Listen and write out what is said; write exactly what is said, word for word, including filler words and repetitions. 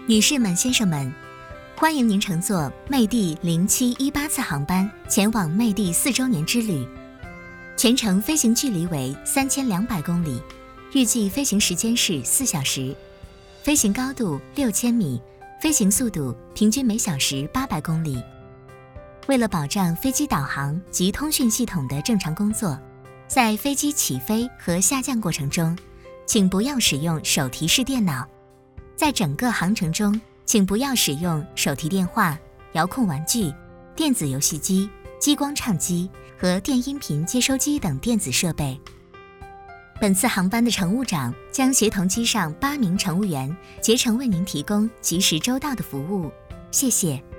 女士们、先生们，欢迎您乘坐魅地零七一八次航班前往魅地四周年之旅，全程飞行距离为三千两百公里，预计飞行时间是四小时，飞行高度六千米，飞行速度平均每小时八百公里。为了保障飞机导航及通讯系统的正常工作，在飞机起飞和下降过程中，请不要使用手提式电脑。在整个航程中，请不要使用手提电话、遥控玩具、电子游戏机、激光唱机和电音频接收机等电子设备。本次航班的乘务长将协同机上八名乘务员竭诚为您提供及时周到的服务。谢谢。